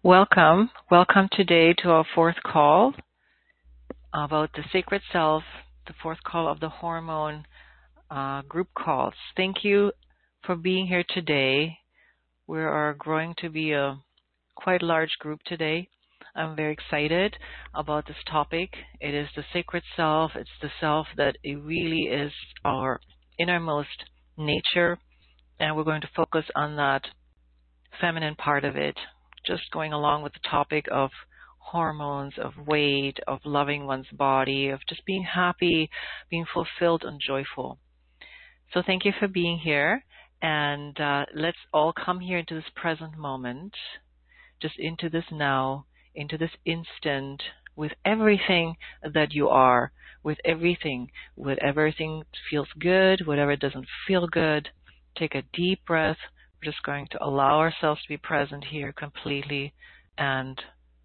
Welcome today to our fourth call about the sacred self, the fourth call of the hormone group calls. Thank you for being here today. We are growing to be a quite large group today. I'm very excited about this topic. It is the sacred self. It's the self that it really is our innermost nature, and we're going to focus on that feminine part of it, just going along with the topic of hormones, of weight, of loving one's body, of just being happy, being fulfilled and joyful. So thank you for being here, and let's all come here into this present moment, just into this now, into this instant, with everything that you are, with everything, whatever everything feels good, whatever doesn't feel good. Take a deep breath. We're just going to allow ourselves to be present here completely, and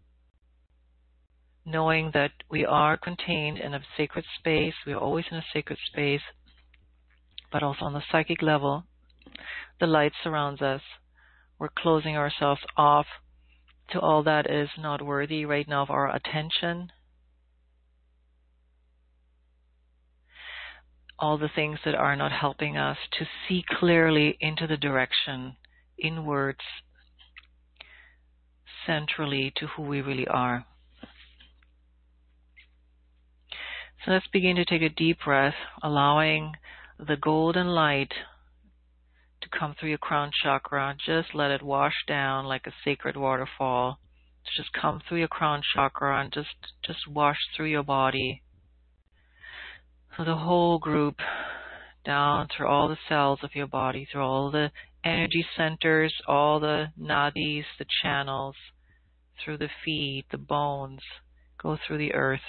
knowing that we are contained in a sacred space. We are always in a sacred space, but also on the psychic level, the light surrounds us. We're closing ourselves off to all that is not worthy right now of our attention. All the things that are not helping us to see clearly into the direction, inwards, centrally to who we really are. So let's begin to take a deep breath, allowing the golden light to come through your crown chakra. Just let it wash down like a sacred waterfall. Just come through your crown chakra and just wash through your body. So the whole group, down through all the cells of your body, through all the energy centers, all the nadis, the channels, through the feet, the bones, go through the earth.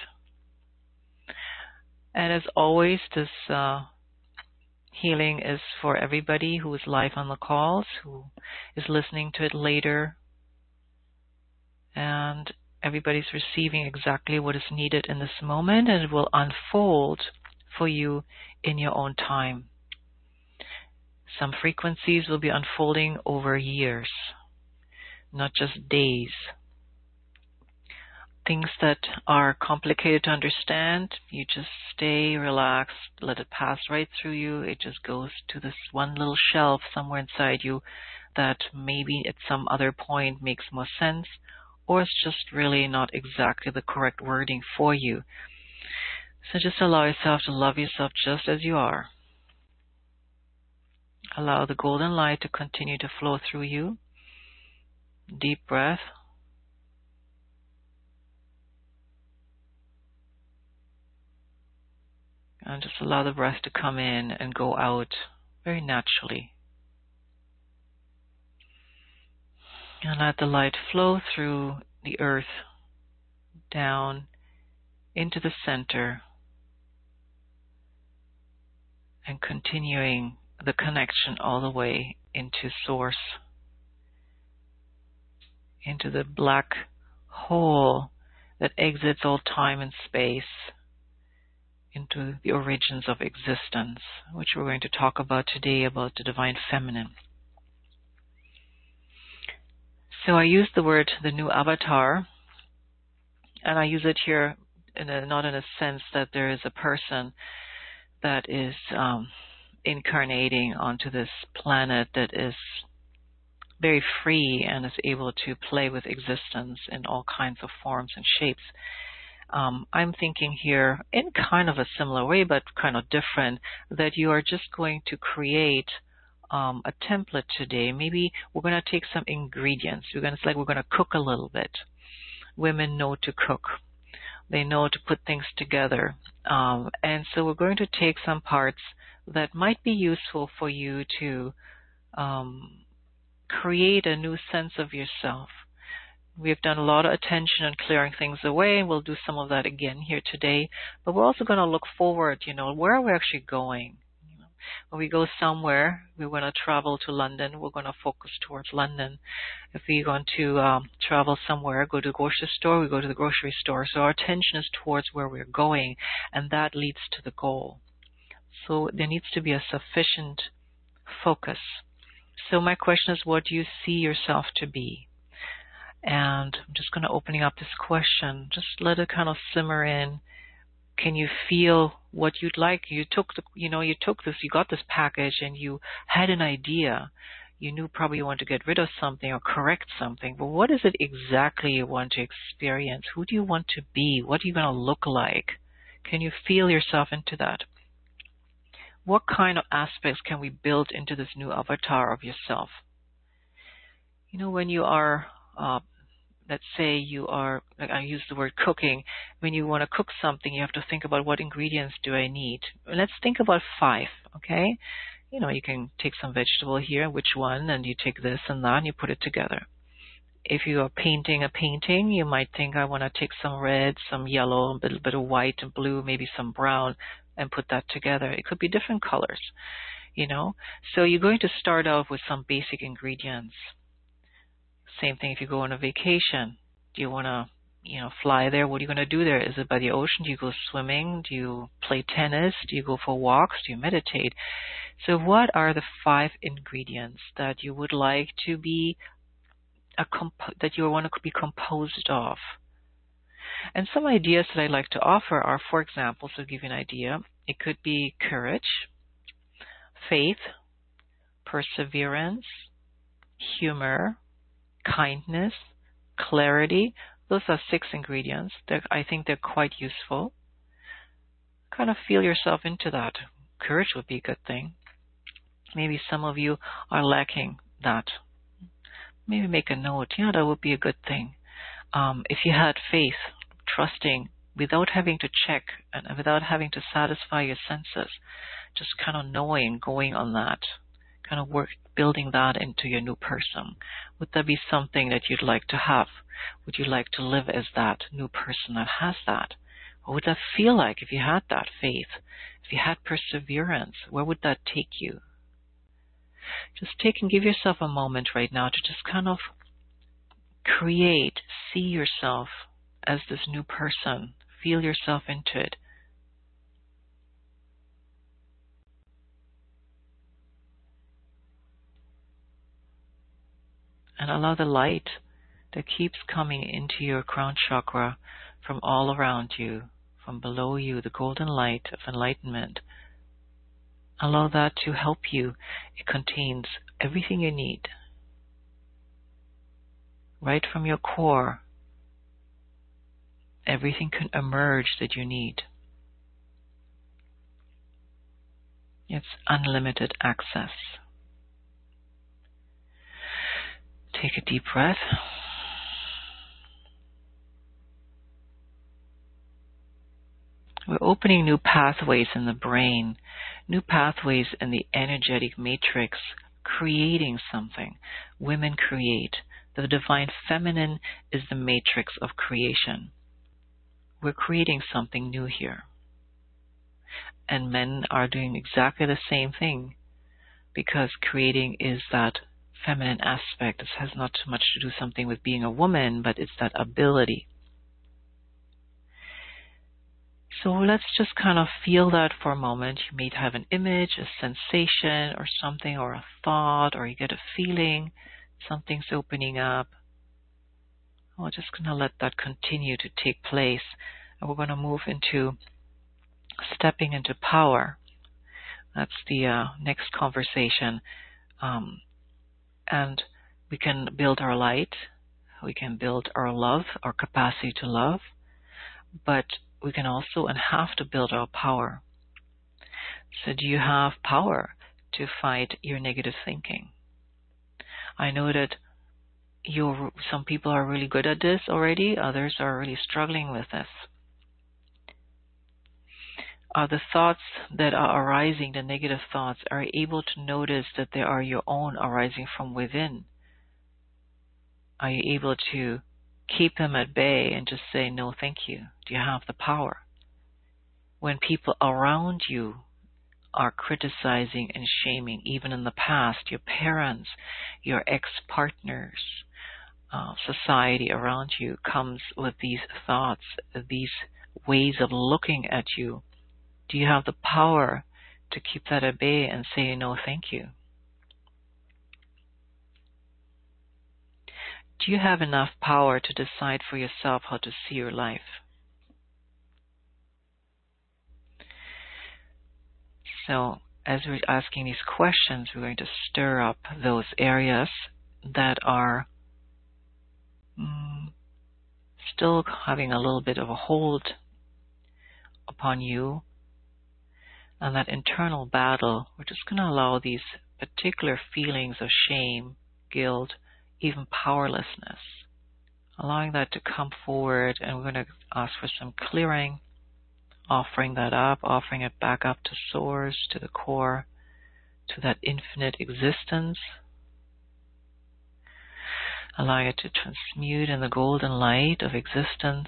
And as always, this healing is for everybody who is live on the calls, who is listening to it later. And everybody's receiving exactly what is needed in this moment, and it will unfold for you in your own time. Some frequencies will be unfolding over years, not just days. Things that are complicated to understand, you just stay relaxed, let it pass right through you. It just goes to this one little shelf somewhere inside you that maybe at some other point makes more sense, or it's just really not exactly the correct wording for you. So just allow yourself to love yourself just as you are. Allow the golden light to continue to flow through you. Deep breath. And just allow the breath to come in and go out very naturally. And let the light flow through the earth, down into the center, and continuing the connection all the way into source, into the black hole that exits all time and space, into the origins of existence, which we're going to talk about today, about the divine feminine. So I use the word the new avatar, and I use it here not in a sense that there is a person that is incarnating onto this planet that is very free and is able to play with existence in all kinds of forms and shapes. I'm thinking here in kind of a similar way, but kind of different, that you are just going to create a template today. Maybe we're going to take some ingredients. We're going to cook a little bit. Women know to cook. They know to put things together. And so we're going to take some parts that might be useful for you to create a new sense of yourself. We've done a lot of attention on clearing things away, and we'll do some of that again here today. But we're also going to look forward, where are we actually going? When we go somewhere, we want to travel to London, we're going to focus towards London. If we want to travel somewhere, go to the grocery store, we go to the grocery store. So our attention is towards where we're going, and that leads to the goal. So there needs to be a sufficient focus. So my question is, what do you see yourself to be? And I'm just going to opening up this question. Just let it kind of simmer in. Can you feel what you'd like? You took this, you got this package and you had an idea. You knew probably you want to get rid of something or correct something, but what is it exactly you want to experience? Who do you want to be? What are you going to look like? Can you feel yourself into that? What kind of aspects can we build into this new avatar of yourself? When you are, let's say you are, like I use the word cooking, when you want to cook something, you have to think about what ingredients do I need. Let's think about 5, okay? You can take some vegetable here, which one, and you take this and that, and you put it together. If you are painting a painting, you might think, I want to take some red, some yellow, a little bit of white and blue, maybe some brown, and put that together. It could be different colors, So you're going to start off with some basic ingredients. Same thing if you go on a vacation. Do you want to, fly there? What are you going to do there? Is it by the ocean? Do you go swimming? Do you play tennis? Do you go for walks? Do you meditate? So what are the 5 ingredients that you would like to be, that you want to be composed of? And some ideas that I like to offer are, for example, to give you an idea, it could be courage, faith, perseverance, humor, kindness, clarity. Those are 6 ingredients that I think they're quite useful. Kind of feel yourself into that. Courage would be a good thing. Maybe some of you are lacking that. Maybe make a note. That would be a good thing. If you had faith, trusting, without having to check and without having to satisfy your senses, just kind of knowing, going on that, kind of building that into your new person. Would that be something that you'd like to have? Would you like to live as that new person that has that? What would that feel like if you had that faith? If you had perseverance, where would that take you? Just give yourself a moment right now to just kind of see yourself as this new person. Feel yourself into it. And allow the light that keeps coming into your crown chakra from all around you, from below you, the golden light of enlightenment. Allow that to help you. It contains everything you need. Right from your core, everything can emerge that you need. It's unlimited access. Take a deep breath. We're opening new pathways in the brain, new pathways in the energetic matrix, creating something. Women create. The divine feminine is the matrix of creation. We're creating something new here. And men are doing exactly the same thing, because creating is that feminine aspect. This has not too much to do something with being a woman, but it's that ability. So let's just kind of feel that for a moment. You may have an image, a sensation or something, or a thought, or you get a feeling, something's opening up. We're just going to let that continue to take place. And we're going to move into stepping into power. That's the next conversation. And we can build our light. We can build our love, our capacity to love. But we can also and have to build our power. So do you have power to fight your negative thinking? I know that some people are really good at this already. Others are really struggling with this. Are the thoughts that are arising, the negative thoughts, are you able to notice that they are your own arising from within? Are you able to keep them at bay and just say, no, thank you? Do you have the power? When people around you are criticizing and shaming, even in the past, your parents, your ex-partners, society around you comes with these thoughts, these ways of looking at you. Do you have the power to keep that at bay and say, no, thank you? Do you have enough power to decide for yourself how to see your life? So as we're asking these questions, we're going to stir up those areas that are still having a little bit of a hold upon you. And that internal battle, we're just going to allow these particular feelings of shame, guilt, even powerlessness, allowing that to come forward, and we're going to ask for some clearing, offering that up, offering it back up to source, to the core, to that infinite existence, allowing it to transmute in the golden light of existence.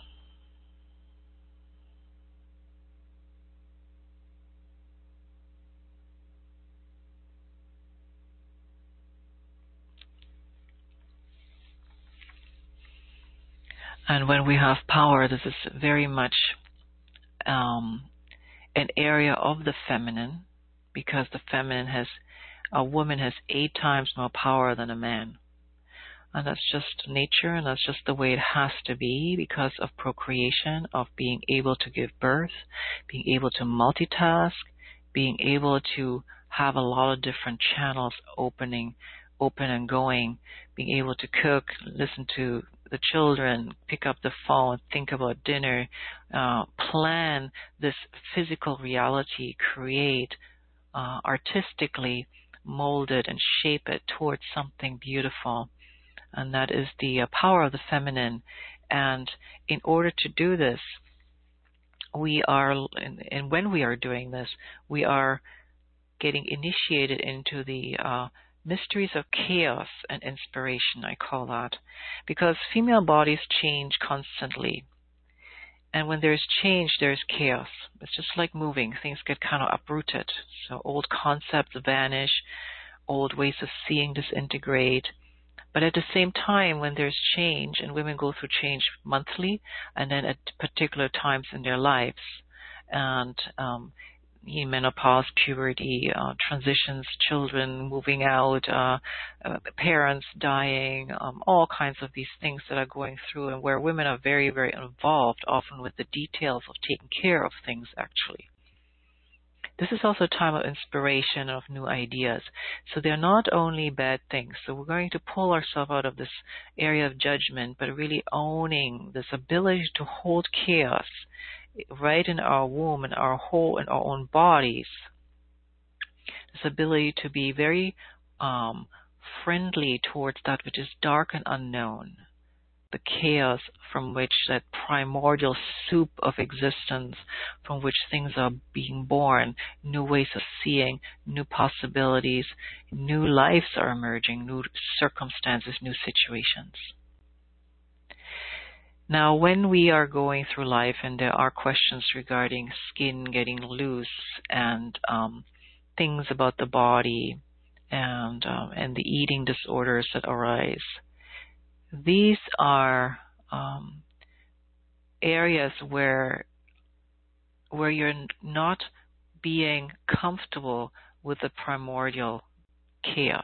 And when we have power, this is very much an area of the feminine, because the feminine a woman has 8 times more power than a man. And that's just nature, and that's just the way it has to be because of procreation, of being able to give birth, being able to multitask, being able to have a lot of different channels open and going, being able to cook, listen to the children, pick up the phone, think about dinner, plan this physical reality, create, artistically mold it and shape it towards something beautiful. And that is the power of the feminine. And in order to do this, we are, and when we are doing this, we are getting initiated into the mysteries of chaos and inspiration, I call that, because female bodies change constantly. And when there's change, there's chaos. It's just like moving. Things get kind of uprooted. So old concepts vanish, old ways of seeing disintegrate. But at the same time, when there's change, and women go through change monthly and then at particular times in their lives, and menopause, puberty, transitions, children moving out, parents dying, all kinds of these things that are going through, and where women are very, very involved, often with the details of taking care of things actually. This is also a time of inspiration, of new ideas. So they're not only bad things. So we're going to pull ourselves out of this area of judgment, but really owning this ability to hold chaos right in our womb, in our own bodies. This ability to be very friendly towards that which is dark and unknown. The chaos from which that primordial soup of existence, from which things are being born, new ways of seeing, new possibilities, new lives are emerging, new circumstances, new situations. Now, when we are going through life and there are questions regarding skin getting loose and things about the body and the eating disorders that arise, these are areas where you're not being comfortable with the primordial chaos.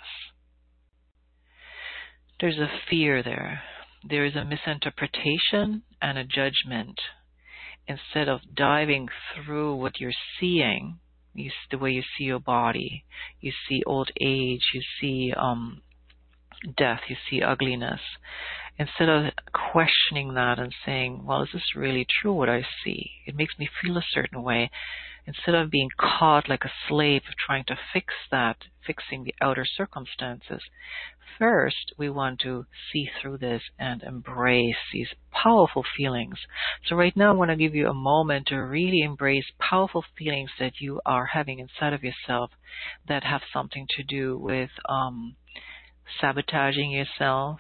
There's a fear there. There is a misinterpretation and a judgment. Instead of diving through what you're seeing, the way you see your body, you see old age, you see death, you see ugliness. Instead of questioning that and saying, well, is this really true what I see? It makes me feel a certain way. Instead of being caught like a slave of trying to fix that, fixing the outer circumstances, first we want to see through this and embrace these powerful feelings. So right now I want to give you a moment to really embrace powerful feelings that you are having inside of yourself that have something to do with sabotaging yourself,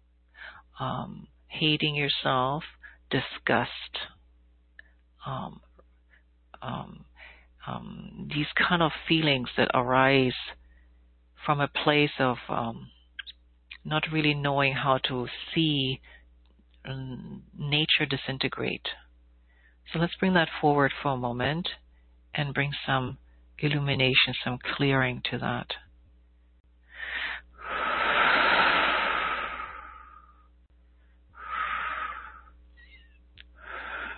hating yourself, disgust, these kind of feelings that arise from a place of not really knowing how to see nature disintegrate. So let's bring that forward for a moment and bring some illumination, some clearing to that.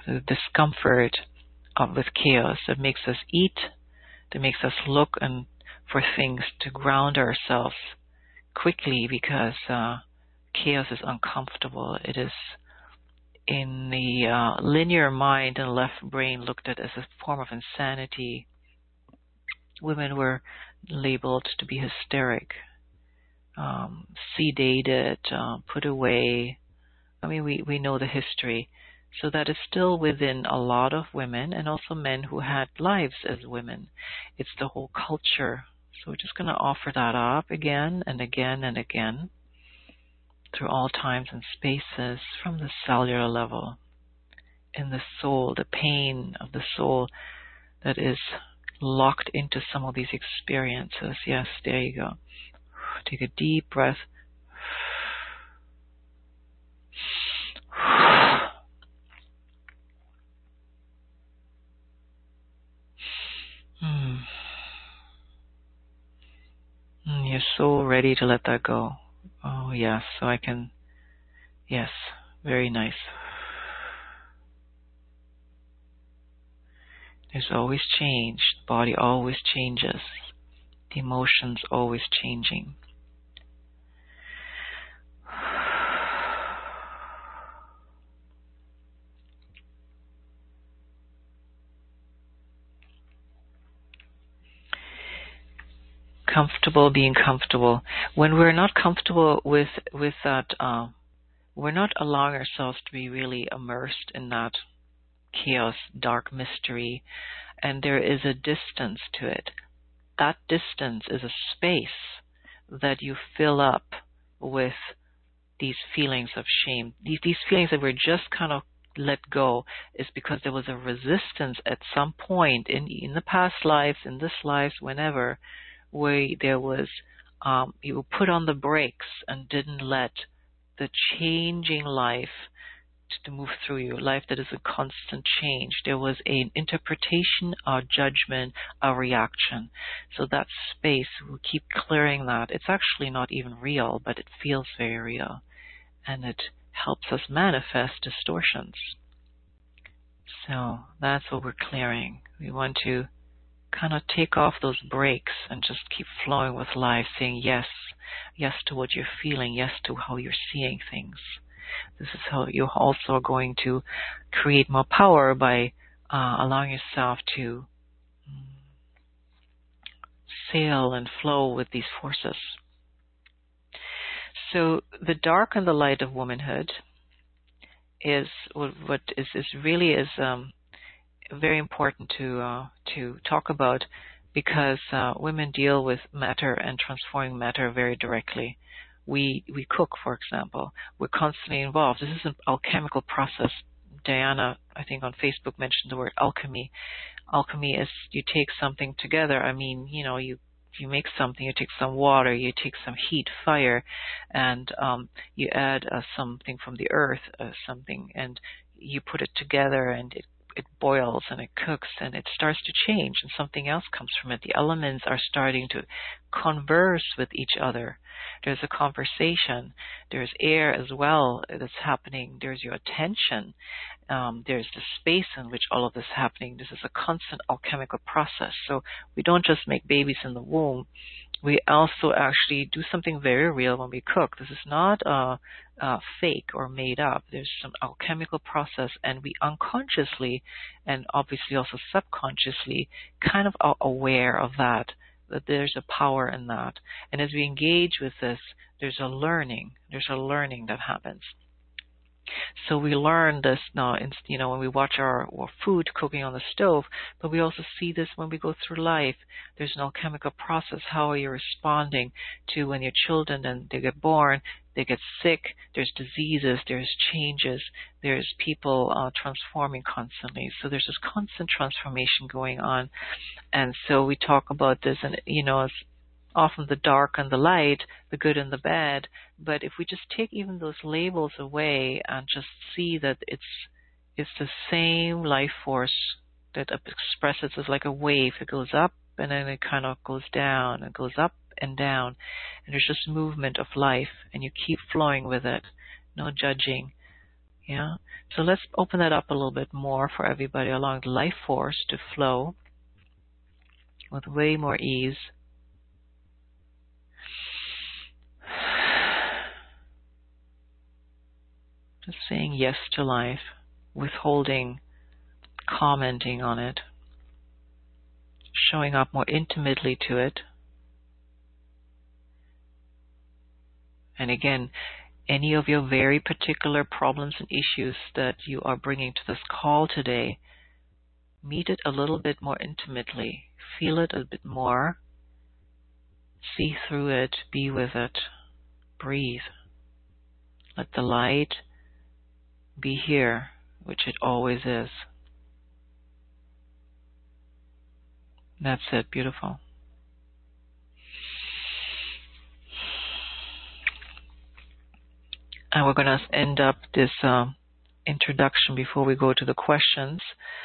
the discomfort with chaos that makes us eat, that makes us look and for things to ground ourselves quickly because chaos is uncomfortable. It is in the linear mind and left brain looked at as a form of insanity. Women were labeled to be hysteric, sedated, put away. I mean, we know the history. So that is still within a lot of women and also men who had lives as women. It's the whole culture. So we're just going to offer that up again and again and again through all times and spaces from the cellular level. In the soul, the pain of the soul that is locked into some of these experiences. Yes, there you go. Take a deep breath. You're so ready to let that go. Oh, yes. So I can, yes, very nice. There's always change. The body always changes. The emotions always changing. Comfortable, being comfortable. When we're not comfortable with that, we're not allowing ourselves to be really immersed in that chaos, dark mystery, and there is a distance to it. That distance is a space that you fill up with these feelings of shame. These feelings that we're just kind of let go is because there was a resistance at some point in the past lives, in this life, whenever, where there was, you put on the brakes and didn't let the changing life to move through you, life that is a constant change. There was an interpretation, a judgment, a reaction. So that space, we keep clearing that. It's actually not even real, but it feels very real. And it helps us manifest distortions. So that's what we're clearing. We want to kind of take off those brakes and just keep flowing with life, saying yes, yes to what you're feeling, yes to how you're seeing things. This is how you also are going to create more power by allowing yourself to sail and flow with these forces. So the dark and the light of womanhood is what is really very important to talk about, because women deal with matter and transforming matter very directly. We cook, for example. We're constantly involved. This is an alchemical process. Diana, I think on Facebook, mentioned the word alchemy. Alchemy is you take something together. I mean, you make something, you take some water, you take some heat, fire, and you add something from the earth, something, and you put it together, and it boils and it cooks and it starts to change and something else comes from it. The elements are starting to converse with each other. There's a conversation. There's air as well that's happening. There's your attention. There's the space in which all of this is happening. This is a constant alchemical process. So we don't just make babies in the womb. We also actually do something very real when we cook. This is not fake or made up. There's some alchemical process, and we unconsciously and obviously also subconsciously kind of are aware of that there's a power in that. And as we engage with this, there's a learning that happens. So we learn this now, when we watch our food cooking on the stove, but we also see this when we go through life. There's an alchemical process. How are you responding to when your children, and they get born, they get sick, there's diseases, there's changes, there's people transforming constantly. So there's this constant transformation going on. And so we talk about this, and, it's often the dark and the light, the good and the bad. But if we just take even those labels away and just see that it's the same life force that expresses as like a wave. It goes up and then it kind of goes down and goes up and down. And there's just movement of life, and you keep flowing with it. No judging, Yeah. So let's open that up a little bit more for everybody, allowing the life force to flow with way more ease. Just saying yes to life, withholding, commenting on it, showing up more intimately to it. And again, any of your very particular problems and issues that you are bringing to this call today, meet it a little bit more intimately. Feel it a bit more. See through it. Be with it. Breathe. Let the light be here, which it always is. That's it. Beautiful. And we're going to end up this introduction before we go to the questions.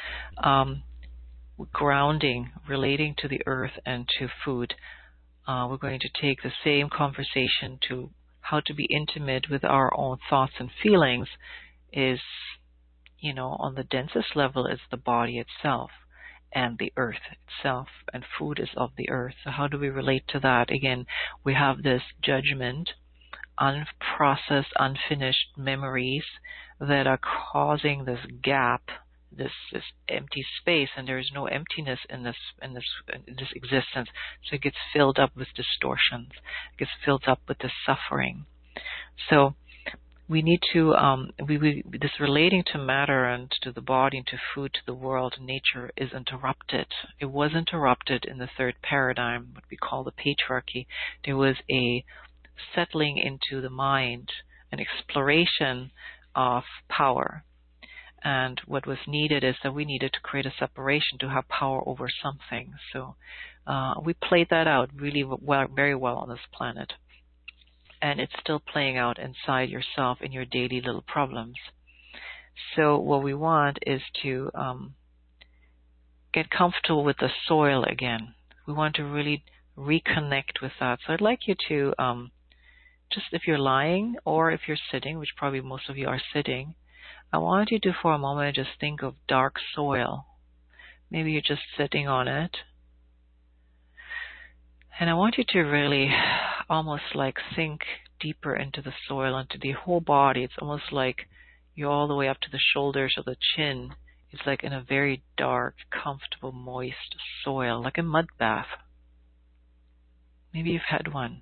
Grounding, relating to the earth and to food. We're going to take the same conversation to how to be intimate with our own thoughts and feelings is, on the densest level is the body itself and the earth itself, and food is of the earth. So how do we relate to that? Again, we have this judgment, unprocessed, unfinished memories that are causing this gap, this empty space, and there is no emptiness in this existence. So it gets filled up with distortions. It gets filled up with the suffering. So we need to this relating to matter and to the body and to food, to the world, nature is interrupted. It was interrupted in the third paradigm, what we call the patriarchy. There was a settling into the mind, an exploration of power. And what was needed is that we needed to create a separation to have power over something. So we played that out really well, very well on this planet. And it's still playing out inside yourself in your daily little problems. So what we want is to get comfortable with the soil again. We want to really reconnect with that. So I'd like you to, just if you're lying or if you're sitting, which probably most of you are sitting, I want you to for a moment just think of dark soil. Maybe you're just sitting on it. And I want you to really almost like sink deeper into the soil, into the whole body. It's almost like you're all the way up to the shoulders or the chin. It's like in a very dark, comfortable, moist soil, like a mud bath. Maybe you've had one.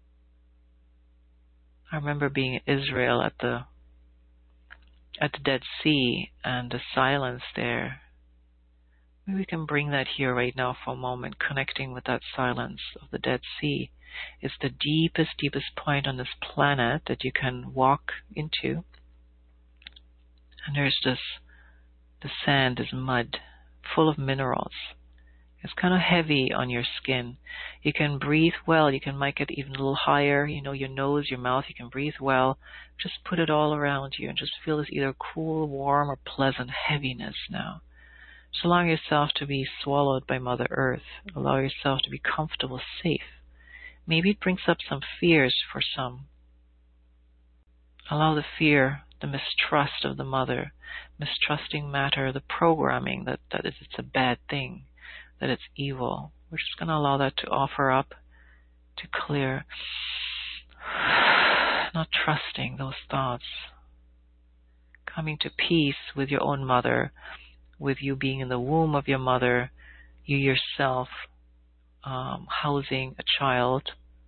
I remember being in Israel at the Dead Sea and the silence there. Maybe we can bring that here right now for a moment, connecting with that silence of the Dead Sea. It's the deepest, deepest point on this planet that you can walk into. And there's the sand, this mud, full of minerals. It's kind of heavy on your skin. You can breathe well. You can make it even a little higher. Your nose, your mouth, you can breathe well. Just put it all around you and just feel this either cool, warm, or pleasant heaviness now. Just allow yourself to be swallowed by Mother Earth. Allow yourself to be comfortable, safe. Maybe it brings up some fears for some. Allow the fear, the mistrust of the mother, mistrusting matter, the programming that it's a bad thing, that it's evil. We're just going to allow that to offer up, to clear. Not trusting those thoughts. Coming to peace with your own mother, with you being in the womb of your mother, you yourself housing a child,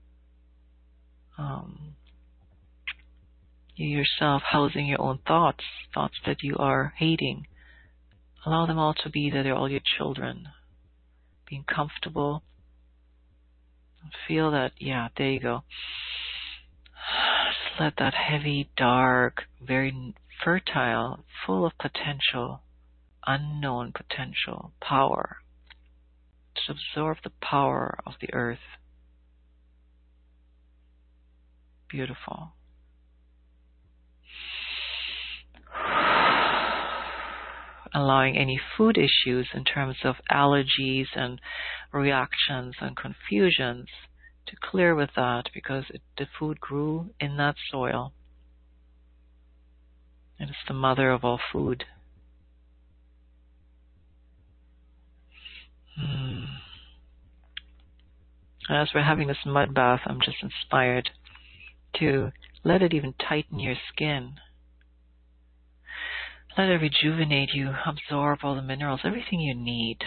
you yourself housing your own thoughts that you are hating. Allow them all to be there. They're all your children. Being comfortable. Feel that, yeah, there you go. Just let that heavy, dark, very fertile, full of potential, unknown potential, power. Just absorb the power of the earth. Beautiful. Allowing any food issues in terms of allergies and reactions and confusions to clear with that, because the food grew in that soil. And it's the mother of all food. As we're having this mud bath, I'm just inspired to let it even tighten your skin. Let it rejuvenate you, absorb all the minerals, everything you need.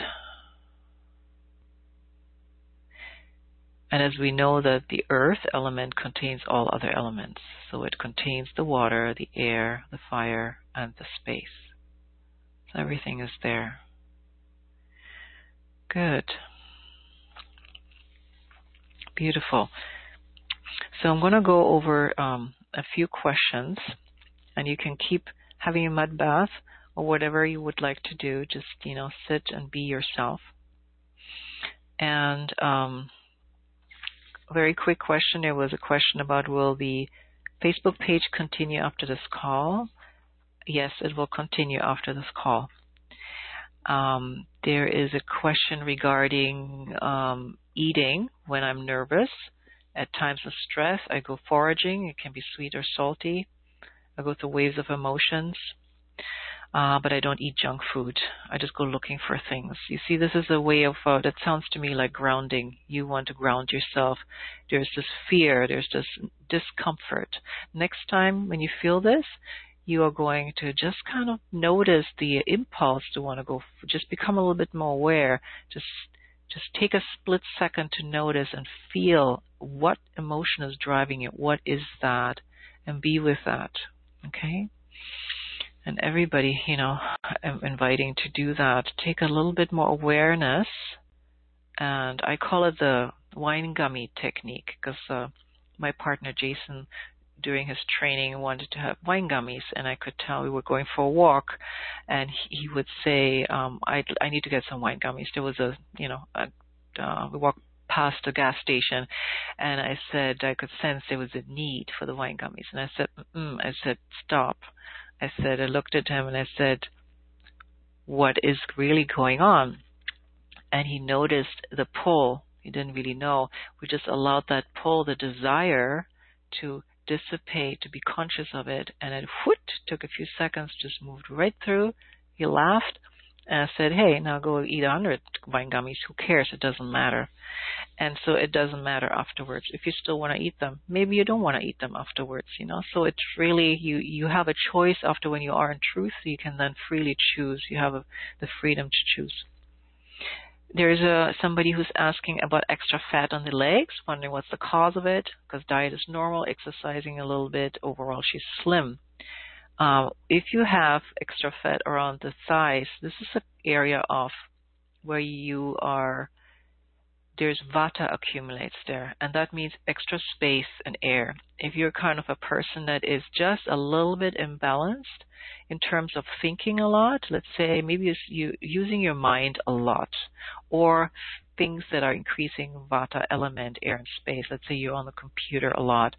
And as we know that the earth element contains all other elements. So it contains the water, the air, the fire, and the space. So everything is there. Good. Beautiful. So I'm going to go over a few questions, and you can keep having a mud bath or whatever you would like to do. Just, sit and be yourself. And a very quick question. There was a question about, will the Facebook page continue after this call? Yes, it will continue after this call. There is a question regarding eating when I'm nervous. At times of stress, I go foraging. It can be sweet or salty. I go through waves of emotions, but I don't eat junk food. I just go looking for things. You see, this is a way of, that sounds to me like grounding. You want to ground yourself. There's this fear. There's this discomfort. Next time when you feel this, you are going to just kind of notice the impulse to want to go, just become a little bit more aware. Just take a split second to notice and feel what emotion is driving it. What is that? And be with that. Okay? And everybody, I'm inviting to do that. Take a little bit more awareness. And I call it the wine gummy technique, because my partner Jason, during his training, wanted to have wine gummies, and I could tell we were going for a walk, and he would say, I need to get some wine gummies. There was we walked past a gas station, and I said I could sense there was a need for the wine gummies, and I said, stop. I looked at him and I said, what is really going on? And he noticed the pull. He didn't really know. We just allowed that pull, the desire to dissipate, to be conscious of it, and it took a few seconds, just moved right through. He laughed, and I said, hey, now go eat 100 wine gummies. Who cares? It doesn't matter. And so it doesn't matter afterwards. If you still want to eat them, maybe you don't want to eat them afterwards, So it's really, you have a choice after when you are in truth, so you can then freely choose. You have the freedom to choose. There's somebody who's asking about extra fat on the legs, wondering what's the cause of it, because diet is normal, exercising a little bit. Overall, she's slim. If you have extra fat around the thighs, this is an area of where there's vata accumulates there, and that means extra space and air. If you're kind of a person that is just a little bit imbalanced in terms of thinking a lot, let's say maybe you using your mind a lot, or things that are increasing vata element, air and space. Let's say you're on the computer a lot.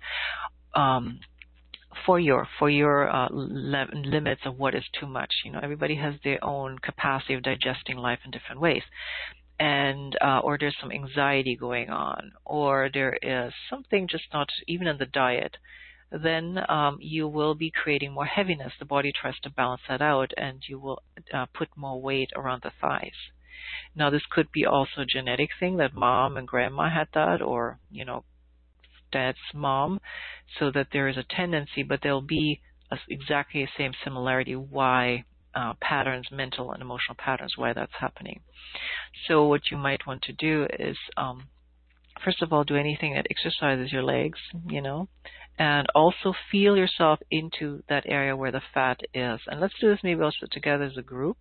For your limits of what is too much. Everybody has their own capacity of digesting life in different ways. And or there's some anxiety going on, or there is something just not even in the diet, then you will be creating more heaviness. The body tries to balance that out, and you will put more weight around the thighs. Now, this could be also a genetic thing that mom and grandma had that, or dad's mom, so that there is a tendency, but there'll be exactly the same similarity why patterns, mental and emotional patterns, why that's happening. So what you might want to do is, first of all, do anything that exercises your legs, and also feel yourself into that area where the fat is. And let's do this maybe also together as a group.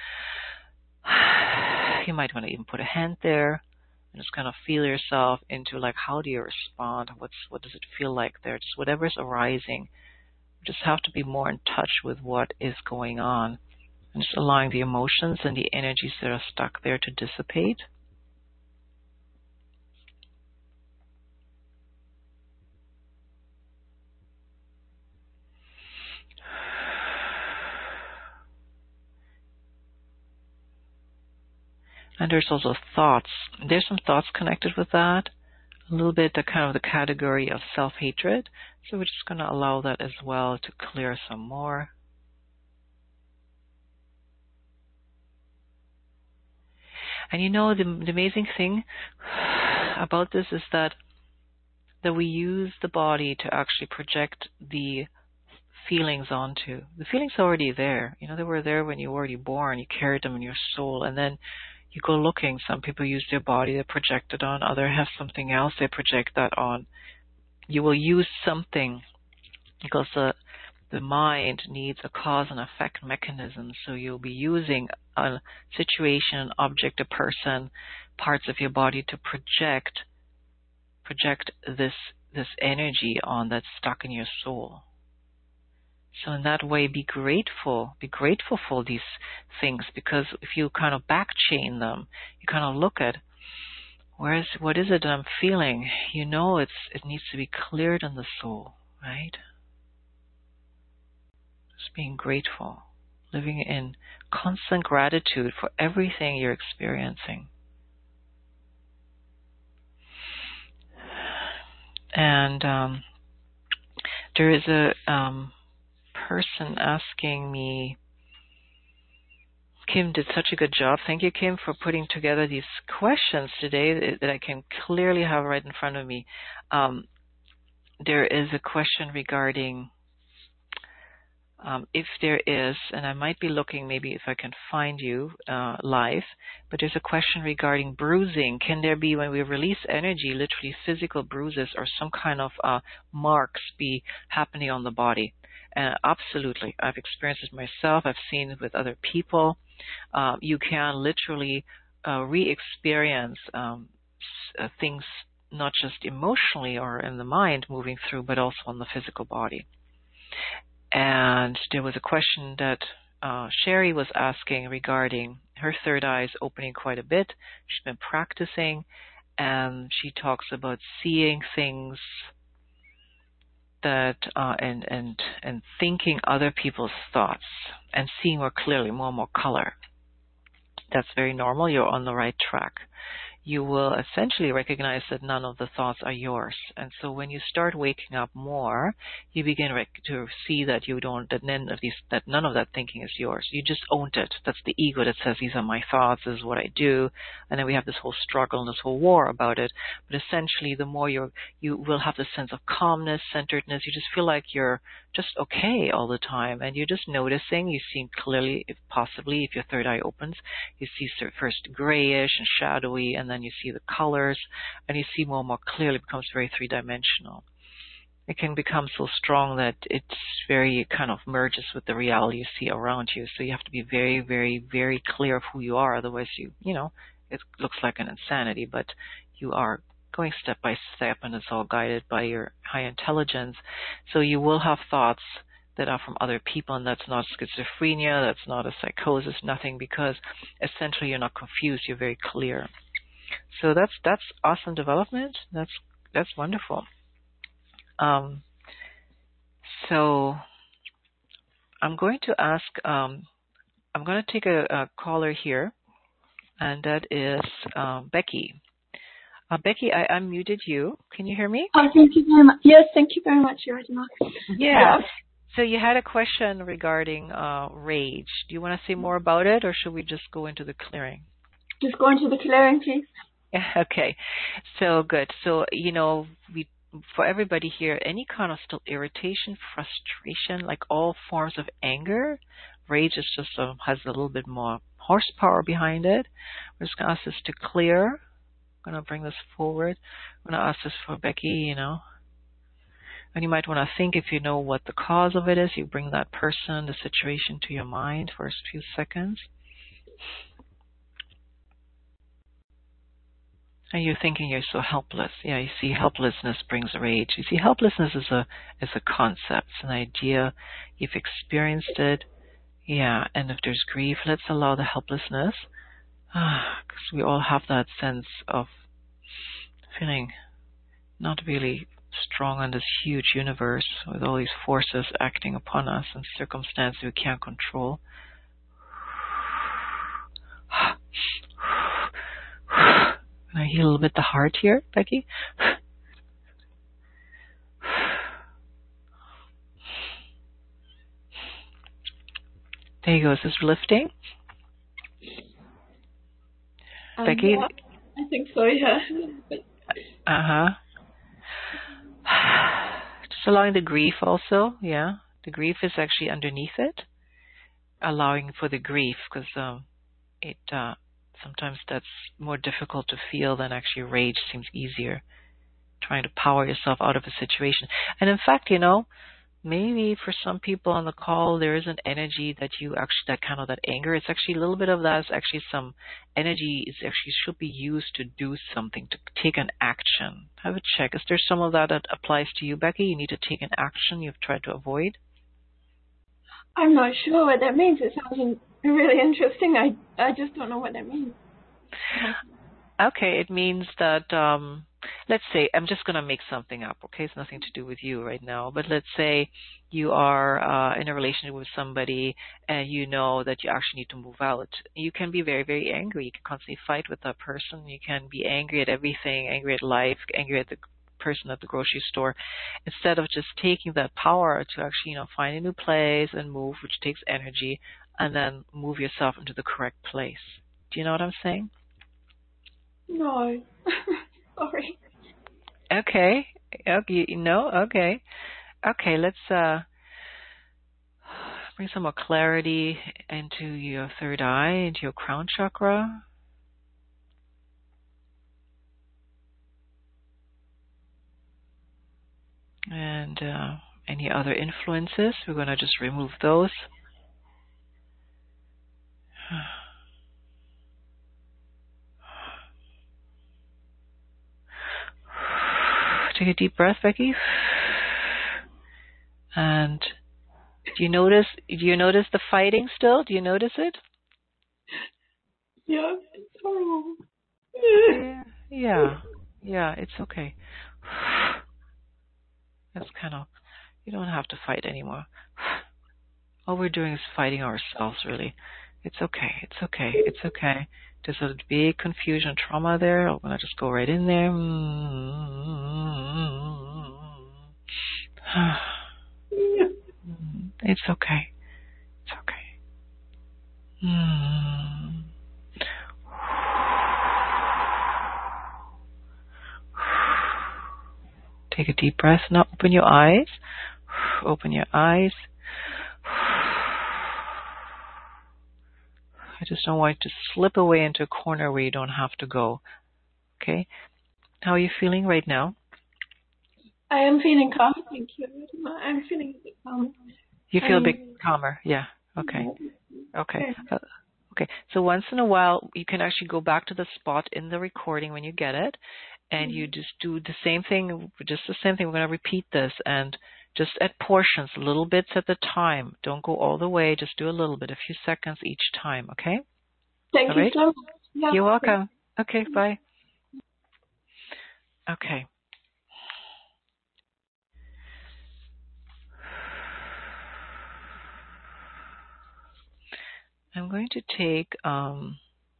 You might want to even put a hand there and just kind of feel yourself into, like, how do you respond? What does it feel like there? Just whatever's arising. You just have to be more in touch with what is going on, and just allowing the emotions and the energies that are stuck there to dissipate. And there's also thoughts. There's some thoughts connected with that. A little bit the kind of the category of self-hatred. So we're just going to allow that as well to clear some more. And the amazing thing about this is that we use the body to actually project the feelings onto. The feelings are already there. They were there when you were already born. You carried them in your soul, and then you go looking. Some people use their body to project it on. Others have something else they project that on. You will use something because the mind needs a cause and effect mechanism. So you'll be using a situation, an object, a person, parts of your body to project this energy on that's stuck in your soul. So in that way, be grateful for these things, because if you kind of back chain them, you kind of look at what is it that I'm feeling? It needs to be cleared in the soul, right? Just being grateful, living in constant gratitude for everything you're experiencing. And there is a person asking me. Kim did such a good job. Thank you, Kim, for putting together these questions today that I can clearly have right in front of me. There is a question regarding if there is, and I might be looking maybe if I can find you live, but there's a question regarding bruising. Can there be, when we release energy, literally physical bruises or some kind of marks be happening on the body? Absolutely. I've experienced it myself. I've seen it with other people. You can literally re-experience things, not just emotionally or in the mind moving through, but also on the physical body. And there was a question that Sherry was asking regarding her third eye is opening quite a bit. She's been practicing, and she talks about seeing things that and thinking other people's thoughts and seeing more clearly, more and more color. That's very normal. You're on the right track. You will essentially recognize that none of the thoughts are yours. And so when you start waking up more, you begin to see that that none of that thinking is yours. You just owned it. That's the ego that says, these are my thoughts, this is what I do. And then we have this whole struggle and this whole war about it. But essentially, the more you will have this sense of calmness, centeredness. You just feel like you're just okay all the time. And you're just noticing. You see clearly, if your third eye opens, you see first grayish and shadowy, and then you see the colors, and you see more and more clearly. It becomes very three-dimensional. It can become so strong that it's very kind of merges with the reality you see around you. So you have to be very, very, very clear of who you are. Otherwise, it looks like an insanity, but you are going step by step, and it's all guided by your high intelligence. So you will have thoughts that are from other people, and that's not schizophrenia, that's not a psychosis, nothing, because essentially you're not confused, you're very clear. So that's awesome development. That's wonderful. So I'm going to ask, I'm going to take a caller here, and that is Becky. Becky, I unmuted you. Can you hear me? Oh, thank you very much. Yes, thank you very much, Yardima. Yeah. So you had a question regarding rage. Do you want to say more about it, or should we just go into the clearing? Just go into the clearing, please. Okay. So good. So, for everybody here, any kind of still irritation, frustration, like all forms of anger, rage is just has a little bit more horsepower behind it. We're just going to ask this to clear. I'm going to bring this forward. I'm going to ask this for Becky, And you might want to think, if you know what the cause of it is, you bring that person, the situation to your mind for a few seconds. And you're thinking you're so helpless. Yeah, you see, helplessness brings rage. You see, helplessness is a concept. It's an idea. You've experienced it. Yeah, and if there's grief, let's allow the helplessness. Because we all have that sense of feeling not really strong in this huge universe with all these forces acting upon us and circumstances we can't control. Can I heal a little bit the heart here, Becky? There you go. Is this lifting? Becky? Yeah, I think so, yeah. Uh-huh. Just allowing the grief also, yeah. The grief is actually underneath it. Allowing for the grief, because it sometimes that's more difficult to feel than actually rage seems easier. Trying to power yourself out of a situation. And in fact, maybe for some people on the call, there is an energy that you actually, that anger, it's actually a little bit of that. It's actually some energy is actually should be used to do something, to take an action. Have a check. Is there some of that applies to you, Becky? You need to take an action you've tried to avoid? I'm not sure what that means. It sounds really interesting. I just don't know what that means. Okay, it means that, let's say, I'm just going to make something up, okay? It's nothing to do with you right now. But let's say you are in a relationship with somebody and you know that you actually need to move out. You can be very, very angry. You can constantly fight with that person. You can be angry at everything, angry at life, angry at the person at the grocery store. Instead of just taking that power to actually, find a new place and move, which takes energy, and then move yourself into the correct place. Do you know what I'm saying? No. Sorry. Okay. Okay. Okay. Okay. Let's bring some more clarity into your third eye, into your crown chakra. And any other influences, we're going to just remove those. Take a deep breath, Becky. And do you notice the fighting still? Do you notice it? Yeah, it's horrible. Yeah, it's okay. That's you don't have to fight anymore. All we're doing is fighting ourselves, really. It's okay. There's a big confusion, trauma there. I'm going to just go right in there. It's okay. Take a deep breath. Now open your eyes. Open your eyes. I just don't want you to slip away into a corner where you don't have to go. Okay? How are you feeling right now? I am feeling calm, thank you. I'm feeling a bit calmer. You feel a bit calmer? Yeah. Okay. Okay. Okay. So once in a while, you can actually go back to the spot in the recording when you get it, and you just do the same thing, We're going to repeat this, and just at portions, little bits at the time. Don't go all the way. Just do a little bit, a few seconds each time, okay? Thank you so much. Yeah. You're welcome. Okay, bye. Okay. I'm going to take the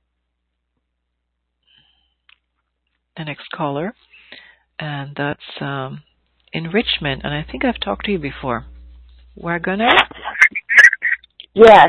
next caller, and that's enrichment. And I think I've talked to you before. We're gonna. Yes.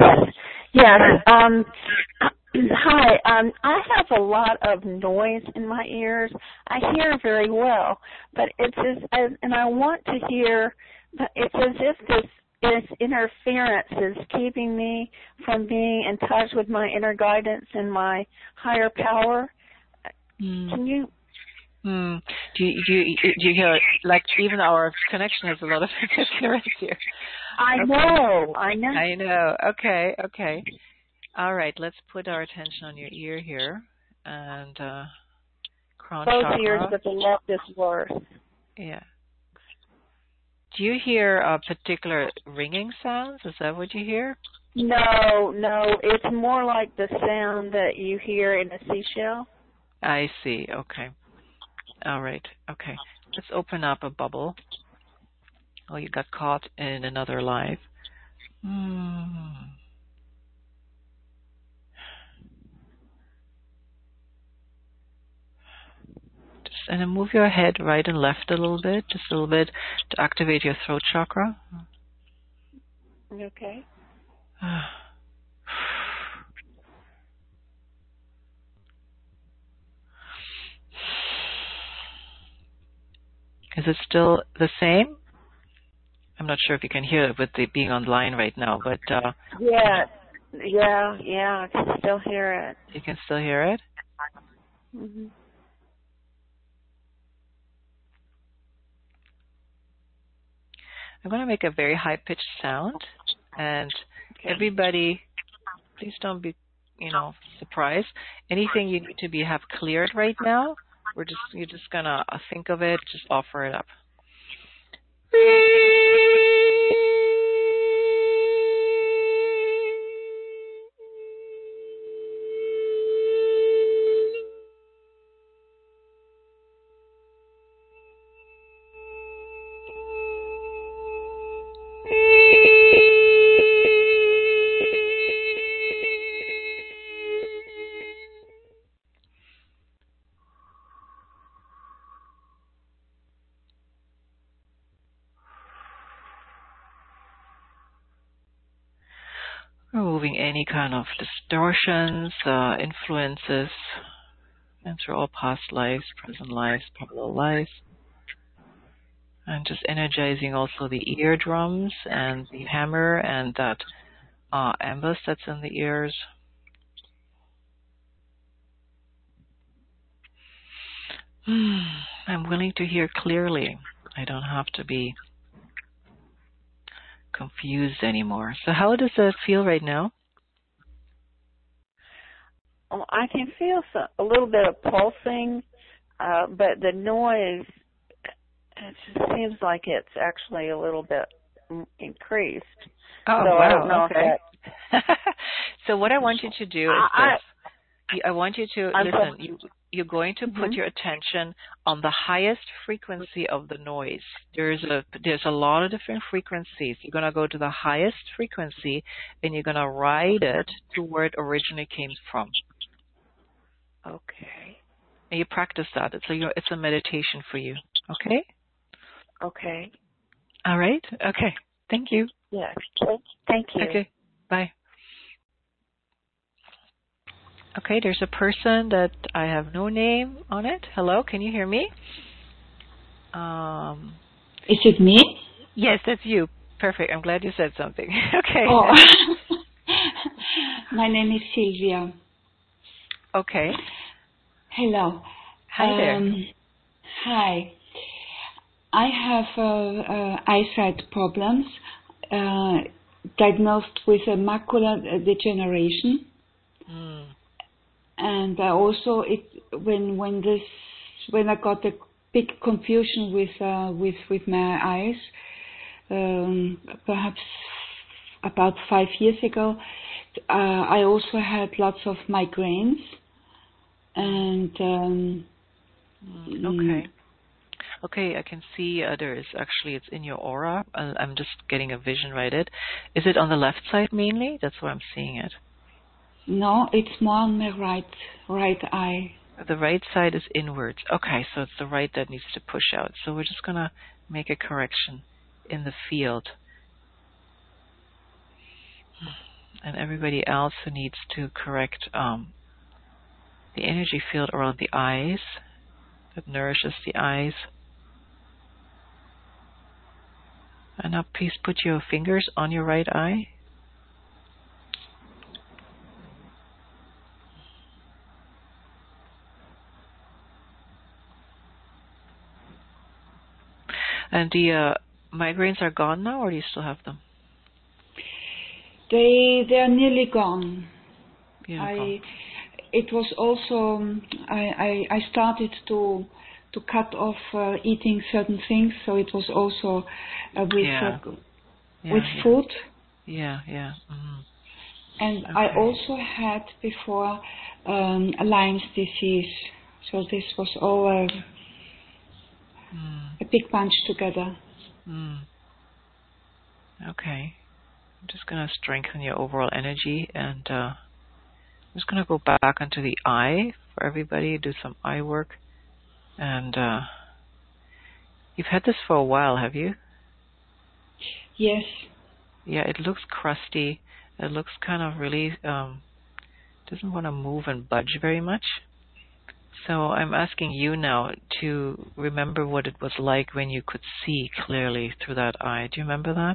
Hi. I have a lot of noise in my ears. I hear very well, but and I want to hear. But it's as if this interference is keeping me from being in touch with my inner guidance and my higher power. Can you? Do you hear, like, even our connection has a lot of interference here? I know. Okay. All right, let's put our attention on your ear here, and crown chakra. Both ears, but the left is worse. Yeah. Do you hear particular ringing sounds? Is that what you hear? No. It's more like the sound that you hear in a seashell. I see. Okay. All right. Okay. Let's open up a bubble. Oh, you got caught in another life. And then move your head right and left a little bit, just a little bit, to activate your throat chakra. Okay. Is it still the same? I'm not sure if you can hear it with the being online right now, but Yeah, I can still hear it. you can still hear it? Mm-hmm. I'm going to make a very high-pitched sound, and everybody, please don't be, surprised. Anything you need to have cleared right now, you're just going to think of it, just offer it up. Removing any kind of distortions, influences, enter all past lives, present lives, parallel lives. And just energizing also the eardrums and the hammer and that ambus that's in the ears. I'm willing to hear clearly. I don't have to be confused anymore. So how does it feel right now? Well, I can feel a little bit of pulsing, but the noise, it just seems like it's actually a little bit increased. Oh, so wow. I don't know if So what I want you to do is this. I want you to listen. You're going to put your attention on the highest frequency of the noise. There's a lot of different frequencies. You're going to go to the highest frequency, and you're going to ride it to where it originally came from. Okay. And you practice that. It's a meditation for you. Okay? Okay. All right? Okay. Thank you. Yes. Thank you. Okay. Bye. Okay, there's a person that I have no name on it. Hello, can you hear me? Is it me? Yes, that's you. Perfect. I'm glad you said something. Okay. Oh. My name is Sylvia. Okay. Hello. Hi there. Hi. I have eyesight problems, diagnosed with a macular degeneration. And also, when I got a big confusion with my eyes, perhaps about 5 years ago, I also had lots of migraines, and Okay, I can see it's in your aura. I'm just getting a vision right. Is it on the left side mainly? That's where I'm seeing it. No, it's more on my right eye. The right side is inwards. Okay, so it's the right that needs to push out. So we're just going to make a correction in the field. And everybody else who needs to correct the energy field around the eyes that nourishes the eyes. And now please put your fingers on your right eye. And the migraines are gone now, or do you still have them? They are nearly gone. Beautiful. It was also I started to cut off eating certain things, so it was also with food. Yeah. Mm-hmm. And okay. I also had before Lyme's disease, so this was all a big bunch together. Okay. I'm just going to strengthen your overall energy, and I'm just going to go back onto the eye for everybody, do some eye work. And you've had this for a while, have you? Yes. Yeah, it looks crusty. It looks kind of really doesn't want to move and budge very much. So I'm asking you now to remember what it was like when you could see clearly through that eye. Do you remember that?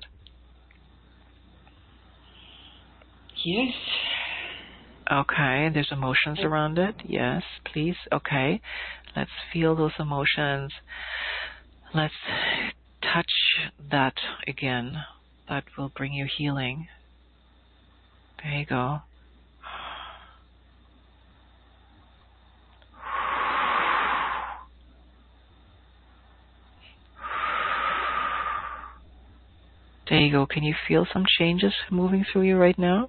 Yes. Okay, there's emotions around it. Yes, please. Okay, let's feel those emotions. Let's touch that again. That will bring you healing. There you go. There you go. Can you feel some changes moving through you right now?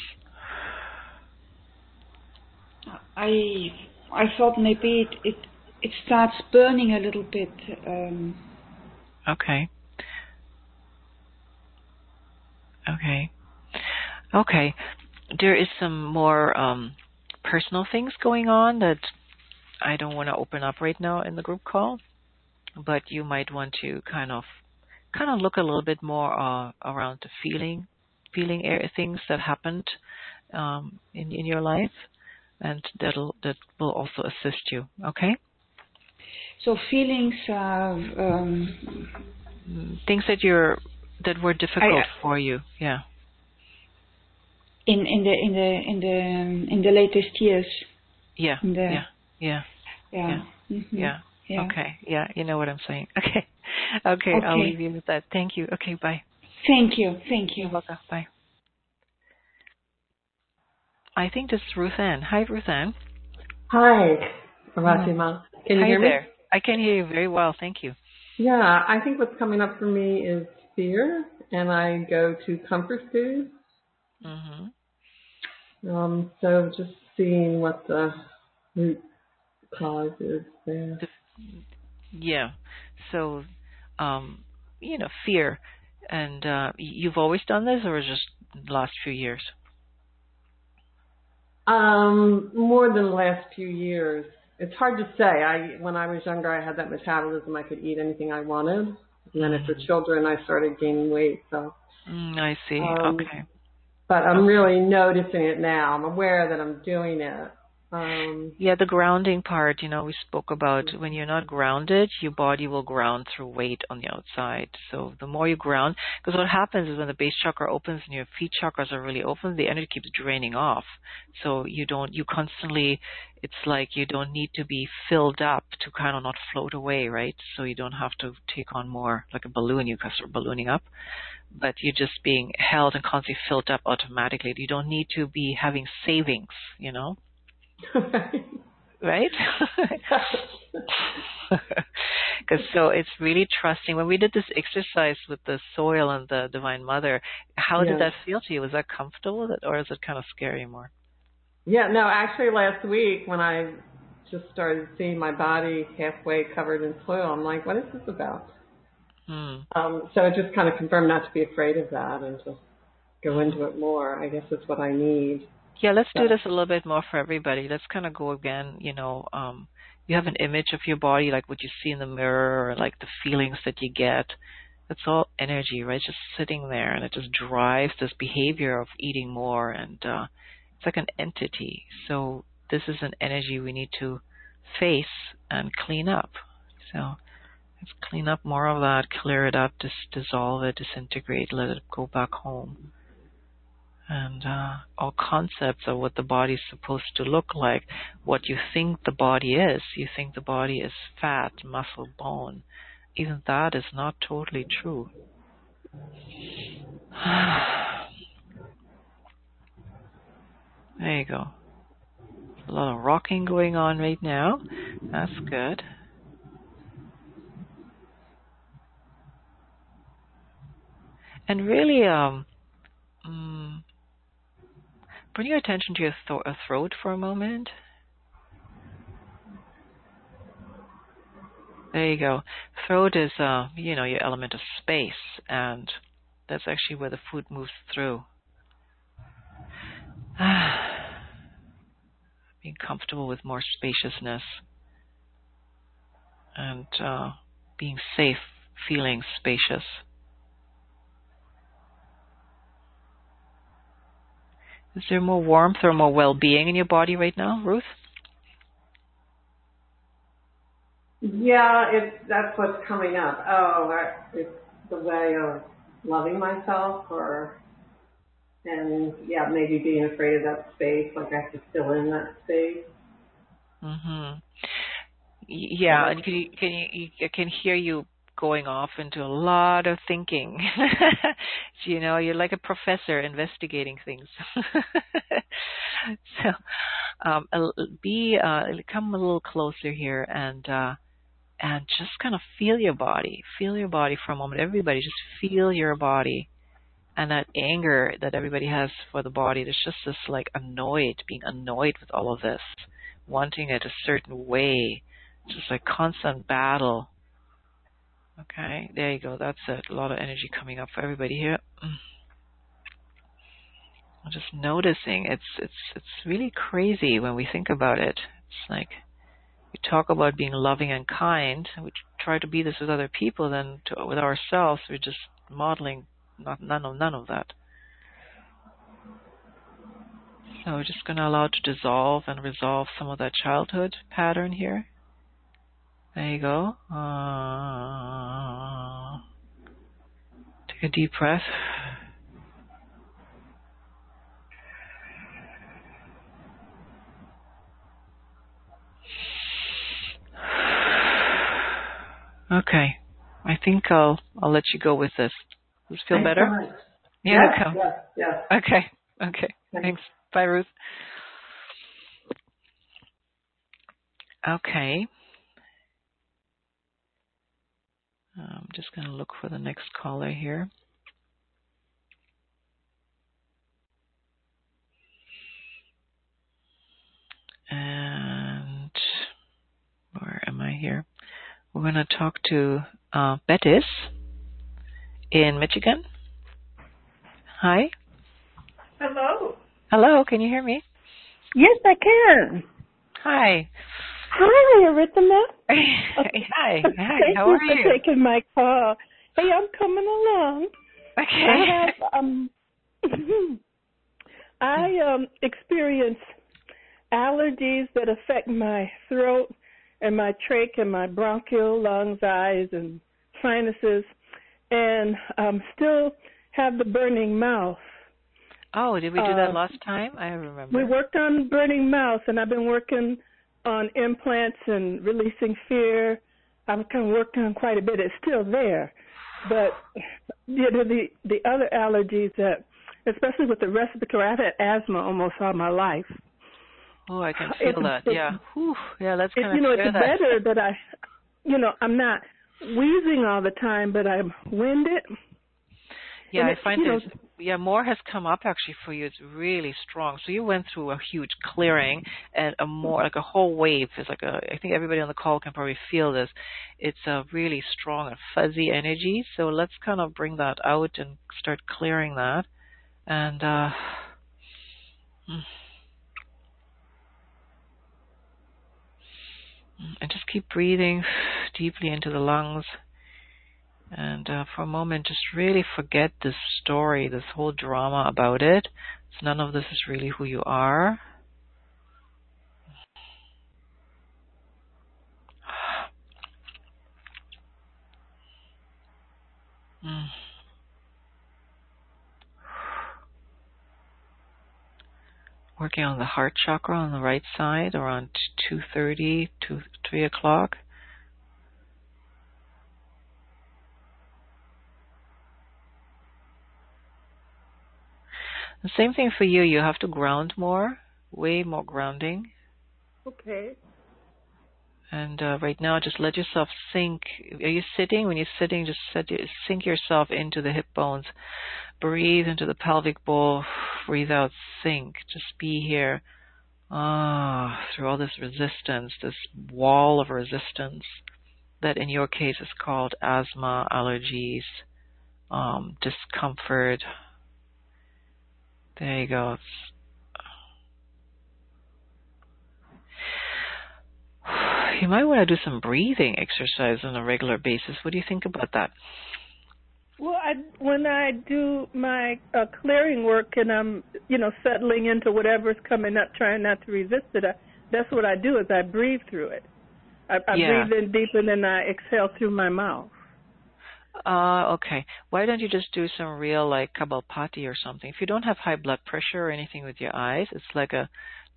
I thought maybe it starts burning a little bit. Okay. Okay. Okay. There is some more personal things going on that I don't want to open up right now in the group call, but you might want to kind of look a little bit more around the feeling things that happened in your life, and that will also assist you. Okay. So feelings are things that were difficult for you. Yeah. in the latest years. Yeah. Yeah. Yeah. Mm-hmm. Yeah. Yeah. Okay. Yeah. You know what I'm saying. Okay. Okay. I'll leave you with that. Thank you. Okay. Bye. Thank you. You're welcome. Bye. I think this is Ruth Ann. Hi, Ruth Ann. Hi, Fatima. Can you hear me? There. I can hear you very well. Thank you. Yeah, I think what's coming up for me is fear, and I go to comfort food. Mm-hmm. So just seeing what the root cause is there. Yeah. So, fear. And you've always done this, or just the last few years? More than the last few years. It's hard to say. When I was younger, I had that metabolism. I could eat anything I wanted. And then for children, I started gaining weight. So. I see. Okay. But I'm really noticing it now. I'm aware that I'm doing it. Yeah, the grounding part, we spoke about when you're not grounded, your body will ground through weight on the outside. So the more you ground, because what happens is when the base chakra opens and your feet chakras are really open, the energy keeps draining off. So you constantly, it's like you don't need to be filled up to kind of not float away, right? So you don't have to take on more like a balloon, you can start ballooning up. But you're just being held and constantly filled up automatically. You don't need to be having savings, Right? Because so it's really trusting. When we did this exercise with the soil and the Divine Mother, how did that feel to you? Was that comfortable, or is it kind of scary more? Yeah, no, actually last week when I just started seeing my body halfway covered in soil, I'm like, what is this about? So it just kind of confirmed not to be afraid of that and just go into it more. I guess that's what I need. Yeah, let's do this a little bit more for everybody. Let's kind of go again, you have an image of your body, like what you see in the mirror, or like the feelings that you get. It's all energy, right? Just sitting there, and it just drives this behavior of eating more, and it's like an entity. So this is an energy we need to face and clean up. So let's clean up more of that, clear it up, dissolve it, disintegrate, let it go back home. And all concepts of what the body is supposed to look like, what you think the body is. You think the body is fat, muscle, bone. Even that is not totally true. There you go. A lot of rocking going on right now. That's good. And really, bring your attention to your throat for a moment. There you go. Throat is, your element of space, and that's actually where the food moves through. Being comfortable with more spaciousness and being safe, feeling spacious. Is there more warmth or more well-being in your body right now, Ruth? Yeah, that's what's coming up. Oh, it's the way of loving myself, and maybe being afraid of that space, like I have to fill in that space. Mhm. Yeah, and I can hear you going off into a lot of thinking. So, you're like a professor investigating things. So, come a little closer here and just kind of feel your body. Feel your body for a moment. Everybody, just feel your body. And that anger that everybody has for the body, there's just this like being annoyed with all of this, wanting it a certain way, just like constant battle. Okay, there you go. That's it. A lot of energy coming up for everybody here. I'm just noticing it's really crazy when we think about it. It's like we talk about being loving and kind, and we try to be this with other people. Then with ourselves, we're just modeling none of that. So we're just going to allow it to dissolve and resolve some of that childhood pattern here. There you go. Take a deep breath. Okay. I think I'll let you go with this. Does it feel better? So much. Yeah. Yes. Okay. Thanks. Bye, Ruth. Okay. I'm just going to look for the next caller here. And where am I here? We're going to talk to Bettis in Michigan. Hi. Hello. Can you hear me? Yes, I can. Hi. Hi, Arithma. Hi. Thank How are you for taking my call. Hey, I'm coming along. Okay. I experience allergies that affect my throat and my trach and my bronchial, lungs, eyes, and sinuses, and still have the burning mouth. Oh, did we do that last time? I remember. We worked on burning mouth, and I've been working on implants and releasing fear. I've kind of worked on quite a bit. It's still there. But the other allergies that, especially with the respiratory, I've had asthma almost all my life. Oh, I can feel that. Yeah. Whew. Yeah, let's kind of it's better that I'm not wheezing all the time, but I'm winded. Yeah, I find more has come up actually for you. It's really strong. So you went through a huge clearing and a more like a whole wave. It's like I think everybody on the call can probably feel this. It's a really strong and fuzzy energy. So let's kind of bring that out and start clearing that. And just keep breathing deeply into the lungs. And for a moment, just really forget this story, this whole drama about it. So none of this is really who you are. Working on the heart chakra on the right side around 2:30 to 3 o'clock. The same thing for you. You have to ground more, way more grounding. Okay. And right now, just let yourself sink. Are you sitting? When you're sitting, just sink yourself into the hip bones. Breathe into the pelvic bowl. Breathe out, sink. Just be here. Through all this resistance, this wall of resistance that in your case is called asthma, allergies, discomfort. There you go. You might want to do some breathing exercise on a regular basis. What do you think about that? Well, when I do my clearing work and I'm, settling into whatever's coming up, trying not to resist it, that's what I do is I breathe through it. I breathe in deep and then I exhale through my mouth. Okay. Why don't you just do some real like Kapalbhati or something? If you don't have high blood pressure or anything with your eyes, it's like a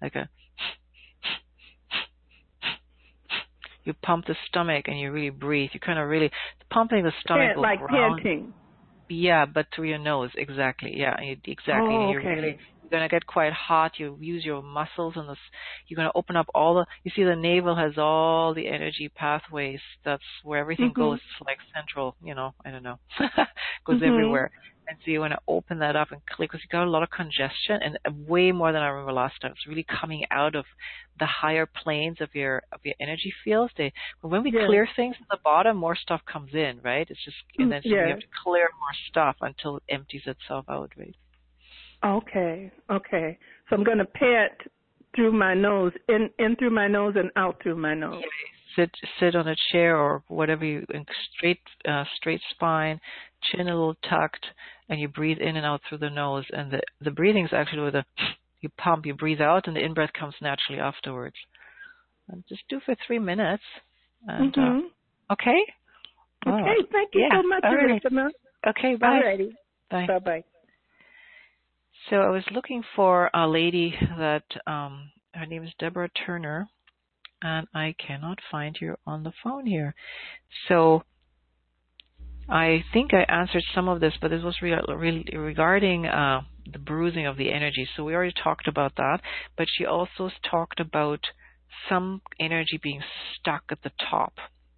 you pump the stomach and you really breathe. You kind of really pumping the stomach will like ground. panting. Yeah, but through your nose, exactly. Yeah, exactly. Oh, You're going to get quite hot. You use your muscles and you're going to open up you see the navel has all the energy pathways. That's where everything goes. It's like central, I don't know, goes everywhere. And so you want to open that up and click because you got a lot of congestion and way more than I remember last time. It's really coming out of the higher planes of your energy fields. But when we clear things at the bottom, more stuff comes in, right? It's just and then so we have to clear more stuff until it empties itself out, right? Okay. So I'm going to pay it through my nose, in through my nose and out through my nose. Sit on a chair or whatever straight spine, chin a little tucked, and you breathe in and out through the nose. And the breathing is actually with you pump, you breathe out, and the in-breath comes naturally afterwards. And just do for 3 minutes. And, okay? Okay, thank you so much, Erythema. Okay, bye. Alrighty. Bye. Bye-bye. So I was looking for a lady that, her name is Deborah Turner, and I cannot find her on the phone here. So I think I answered some of this, but this was regarding the bruising of the energy. So we already talked about that, but she also talked about some energy being stuck at the top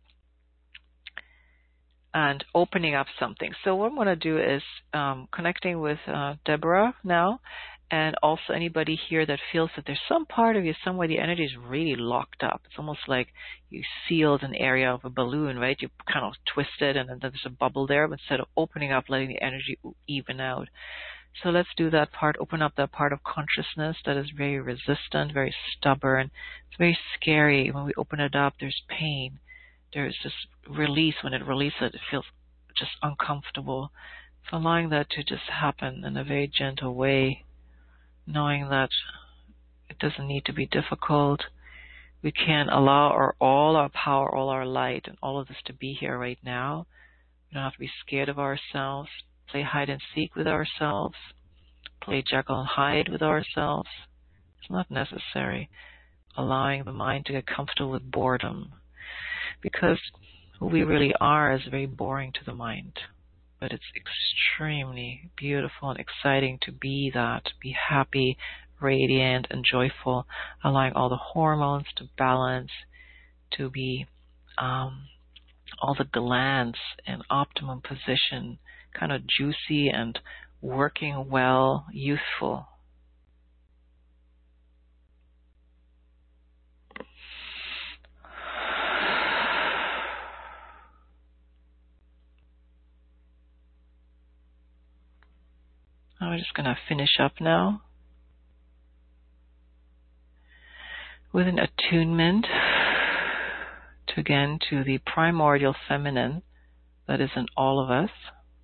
and opening up something. So what I'm going to do is connecting with Deborah now, and also anybody here that feels that there's some part of you somewhere the energy is really locked up. It's almost like you sealed an area of a balloon, right? You kind of twist it and then there's a bubble there, but instead of opening up, letting the energy even out. So let's do that part, open up that part of consciousness that is very resistant, very stubborn. It's very scary. When we open it up, there's pain. There's this release. When it releases, it feels just uncomfortable. So allowing that to just happen in a very gentle way, knowing that it doesn't need to be difficult. We can allow all our power, all our light, and all of this to be here right now. We don't have to be scared of ourselves. Play hide and seek with ourselves. Play Jekyll and Hyde with ourselves. It's not necessary. Allowing the mind to get comfortable with boredom. Because who we really are is very boring to the mind. But it's extremely beautiful and exciting to be that, be happy, radiant, and joyful, allowing all the hormones to balance, to be all the glands in optimum position, kind of juicy and working well, youthful. I'm just going to finish up now with an attunement to the primordial feminine that is in all of us.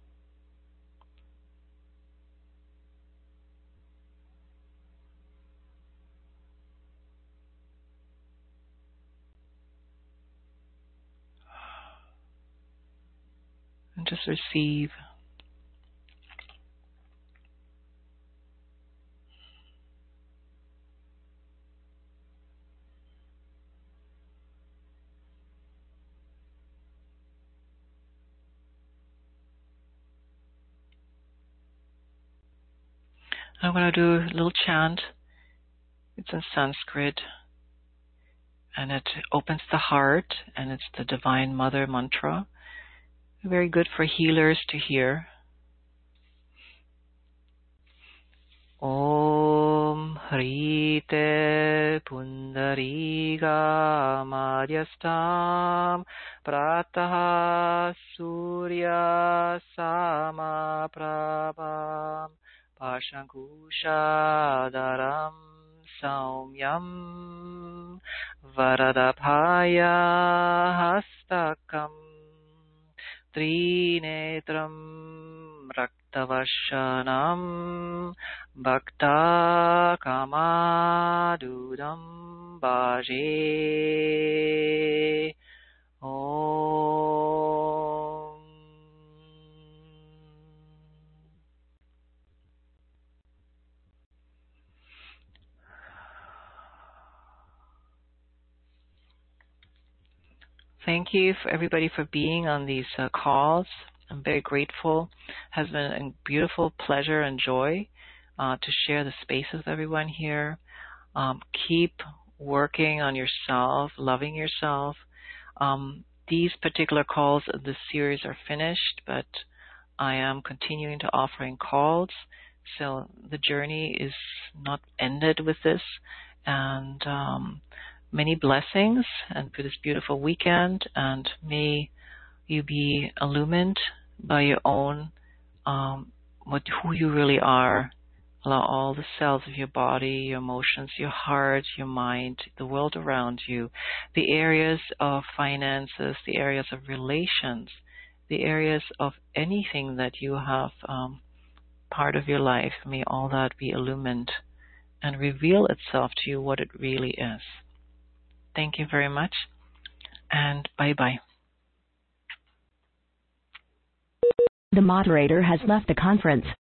And just receive. I'm going to do a little chant. It's in Sanskrit. And it opens the heart, and it's the Divine Mother mantra. Very good for healers to hear. Om Hrite Pundariga Madhyastam Prataha Surya Sama Prabham Pashankusha Daram Saumyam Varadabhaya Hastakam Trinetram Raktavashanam Bhakta Kamadudam bhaje. Om. Thank you for everybody for being on these calls. I'm very grateful. It has been a beautiful pleasure and joy to share the space with everyone here. Keep working on yourself, loving yourself. These particular calls of this series are finished, but I am continuing to offering calls. So the journey is not ended with this. And many blessings and for this beautiful weekend, and may you be illumined by your own who you really are. Allow all the cells of your body, your emotions, your heart, your mind, the world around you, the areas of finances, the areas of relations, the areas of anything that you have part of your life, may all that be illumined and reveal itself to you what it really is. Thank you very much, and bye-bye. The moderator has left the conference.